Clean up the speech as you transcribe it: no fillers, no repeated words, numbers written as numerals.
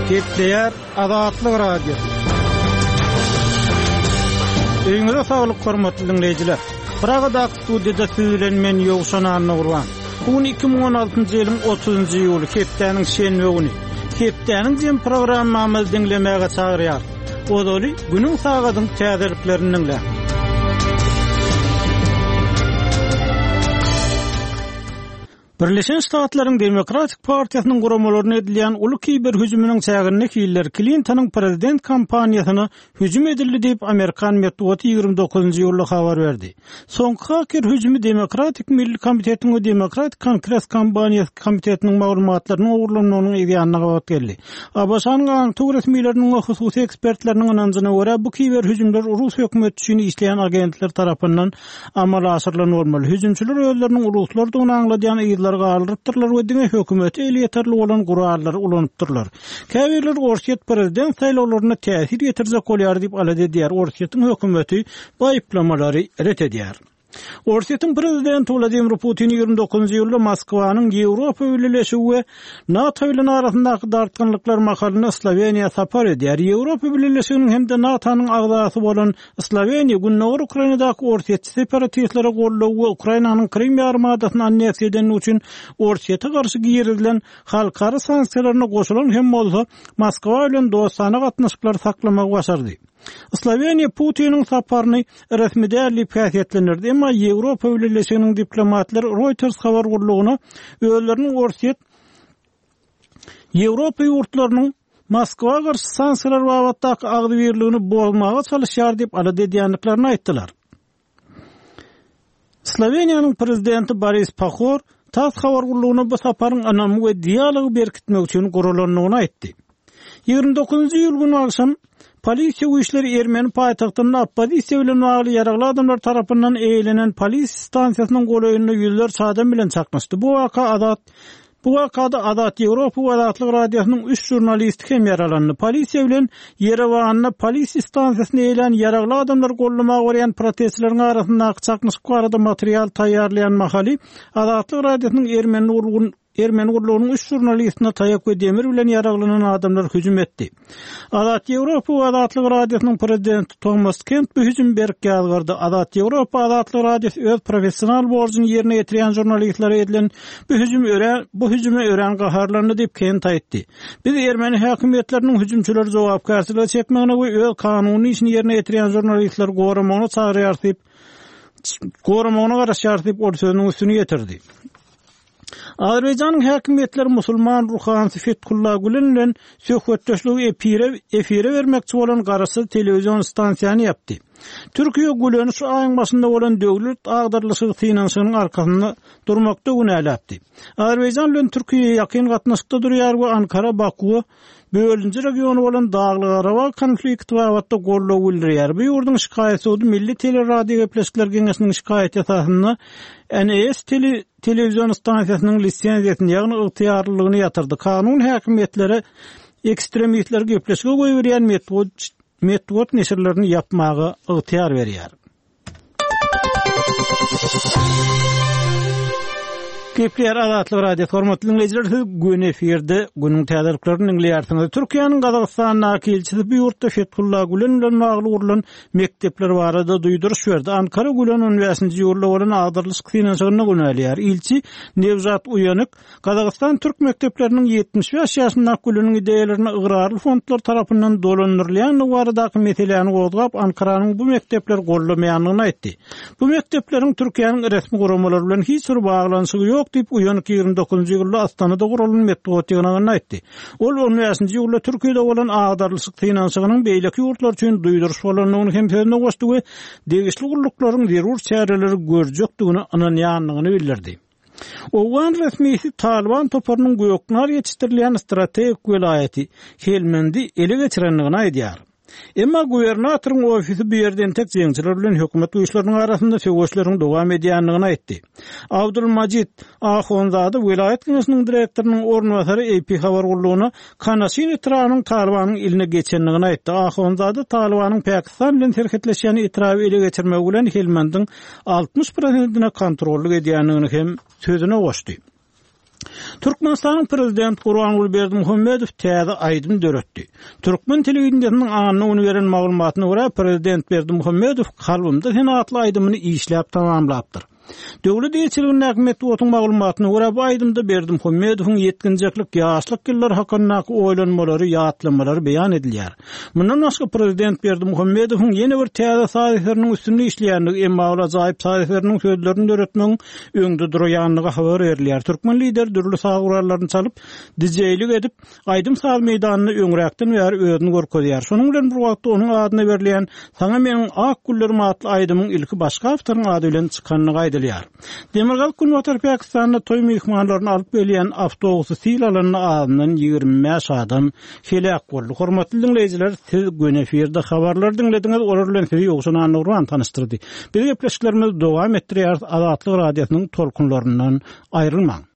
Gepleyer Azatlyk Radio. Öňüňizde saglyk hormatly dinleýijiler. Pragada studiýada süýlenmen ýogşan Nurwan. Bu 2016-njy ýylyň 30-njy ýuly hepdeniň şenbe güni. Hepdeniň jem programmamy dinlemäge çagyrýar. Odaly günüň sagadyň täzeliklerini dinle. Birleşen Ştatlaryň Demokratik Partiýasynyň guramalaryna edilen uly kiber hüjümüniň çägirine Hillary Clinton'yň prezident kampaniýasyny hüjüm edildi diýip Amerikan Medeniýeti 29-njy ýylda habar berdi. Soňky haker hüjümi Demokratik Milli Komitetiň we Demokratik Kongres kampaniýasy komitetiniň maglumatlaryny ogurlanmagynyň ýa-da gabat geldi. Abaşanyň aňyk resmiýetleriniň we hususy ekspertleriniň anancına görä bu kiber hüjümler Rus hökümeti üçin işleýän agentler tarapyndan amala asyrlanmaly. Hüjümçiler özleriniň uruslardygyny anladýan galrypdyrlar we diňe hökümeti eliýeterli bolan guralary ulanypdyrlar. Käbirler Orşet prezident saýlawlaryna täsir ýetirjek bolýar diýip alad edýär. Orşetiň hökümeti bu aýplamalary ret edýär. Orşetiň prezidenti Vladimir Putin 29-njy ýylda Moskwanyň Ýewropa Birleşigi we NATO bilen arasyndaky dartgynlyklar makalyna Sloveniýa sapar edýär. Ýewropa Birleşiginiň hem-de NATO'nyň agdasy bolan Sloveniýa günnäger Ukrainadaky orşetçi separatistlere gollaw we Ukrainanyň Krim ýarymadasyny anneksia edeni üçin orşete garşy girilen halkara sanksiýalaryna goşulan hem bolsa Moskwa bilen dostana gatnaşyklar saklamagy başardy. Sloveniya Putin'in saparyny resmi däliip häsiýetlendirdi, emma Ýewropa Birleşiginiň diplomatlary Reuters habar gurulugyna öýleriniň orşet Ýewropa ýurtlarynyň Moskwa garşy sanksiýalar babatdaky agdy birligini bozmaga çalışýar diýip alad edýänliklaryny aýtdylar. Sloveniýanyň prezidenti Boris Pahor tas habar gurulugyna bu saparyň anamy we dialogy berkitmek üçin gurulanyny aýtdy. 29-njy ýyl günü akşam polisiýa güýçleri Ermeni paýtagtyny opposisiýa bilen bagly ýaragly adamlar tarapyndan eýlenen polis stansiýasynyň golaýyny ýüzlerçe adam bilen çakmışdy. Bu wakada Adat Ýewropa we Adatlyk radiosynyň 3 jurnalisti hem yaralandy. Polisiýa bilen Yerewanyna polis stansiýasyna eýlen ýaragly adamlar gollamagy berýän protestleriň arasyndaky çakmyşyk barada material taýýarlayan mahaly Adatlyk radiosynyň Ermeni gurulugynyň 3 jurnalistine taýak we demir bilen ýaraglanan adamlar hüjüm etdi. Adat Ýewropa we Adatlyk radiosynyň prezidenti Thomas Kent bu hüjüm berkkä algardy. Adat Ýewropa Adatlyk radiosy öz professional borjyny ýerine ýetirýän jurnalistlere edilen bu hüjüme ören gaharlaryny diýip Kent aýtdy. Biz Ermeni häkimetleriniň hüjümçileri jogapkärçiligiň çekmegine we öz kanuny işini ýerine ýetirýän jurnalistler goramagyny çagyrýar diýip garaşýar diýip o sözüniň üstüne ýetirdi. Azerbaýjanyň häkimetleri musulman ruhansy Fethullah Gülen bilen söhbetdeşligi efire bermekçi bolan garasy telewizion stansiýany ýapdy. Türkiýe Gülen'i şu aýyň başynda bolan döwlet agdarlyşygy finansyanyň arkasynda durmakda günäläpdi. Azerbaýjan bilen Türkiýe ýakyn gatnaşykda durýar we Ankara Baku bölünji regiony bolan Dagly Garaba konflikti wagtda gollaw bildirýär. Bu ýurdun şikaýaty Milli Teleradio Gepleşikler Geňeşiniň şikaýaty esasynda NS telewizion stansiýasynyň lisenziýasyny ýagny ygtyýarlylygyny ýatyrdy. Kanun häkimetleri ekstremistler gepleşige goýberýän metod neşirlerini yapmagy ygtyýar berýär. Gepler Adatlyk radio hormatly dinleyijiler, gün efirde günüň täzeliklerini dinleýärsiňiz. Türkiýanyň Gazagystanyň elçisi bu ýurtda Fethullah Gülen bilen bagly gurulan mektepler barada duýduruş berdi. Ankara Gülen Üniversitesi ýurtda bolan agdarlyşyk finansyanyna günälýär. Ilçi Nevzat Uyanyk Gazagystan türk mektepleriniň 75 ýaşyndaky Gülen'iň ideýelerini ıgrarly fondlar tarapyndan dolandyrylýan baradaky meseleni gozgap Ankaranyň bu mektepler gollamaýanlygyny aýtdy. Bu mektepleriň Türkiýanyň resmi guramalary bilen hiç bir baglanyşy ýok diýip Uyanyk 29-njy ýylda Astanada gurulan metodiyany aýtdy. Ol 10-njy ýylda Türkiýede bolan agdarlyşyk finansyanyň beýleki ýurtlar üçin duýduruş bolanyny hem sözüne goşdy we degişli guruluklaryň zerur çäreleri görjekdigini ananýanlygyny bildirdi. Owan resmisi Taliban toparynyň göýekler ýetişdirilýän strategik welaýaty Helmendi ele geçirenligini aýdýar. Emma gubernatorun ofisi bir yerden tek jeňçiler bilen hökümet güýçleriniň arasynda söwüşleriň dowam edýänligini aýtdy. Abdulmajid Ahonzady vilayet geňeşiniň direktorynyň ornwasary AP habar gurulugyna Kanaşyn itiranyň Talibanyň eline geçenligini aýtdy. Ahonzady Talibanyň Pakistan bilen terhetleşýän itirawy ele geçirmek bilen Helmandyň 60%-ine kontrolly edýänligini hem sözüne goşdy. Türkmenistan'ın prezident Gurbanguly Berdimuhammedow täze aýdym döretdi. Türkmen telewizionynyň anyny uny beren maglumatyna görä prezident Berdimuhammedow kalbymda senatly aýdymyny işläp tamamlapdyr. Döwlet ýetirgän näkmeti otuň maglumatyna görä bu aýdymda Berdimuhammedowyň ýetkinjeklik ýaşlyk ýyllar hakynda oýlanmalary, ýatlamaları beýan edilýär. Mundan başga prezident Berdimuhammedowyň ýene bir täze saýasynyň üstünde işleýänligi, emma ol ajaýyp saýasynyň sözlerini döretmeň öňde durýanlygy habar berilýär. Türkmen lider dürli sagyrlaryny çalyp, dijeýlik edip, aýdym sal meýdanyny öňräkden bäri özüni görkezýär. Şonuň bilen bir wagtda onuň adyna berilýän "Saňa meniň ak gullarym" atly aýdymyň ilki başga haftaryň ady bilen çykanyny Demirgal Kunwatar Pakistan'da toy mehmanlaryny alyp gelýän awtobusy sil alanyny adından 25 adam helak boldy. Hormatly dinleýijiler, siz gün efirde habarlar dinlediňiz, olar bilen sizi ýokşunan Nurwan tanıştyrdy. Biz gepleşiklerimiz dowam etdirýär. Azatlyk radiosynyň tolkunlaryndan aýrylmaň.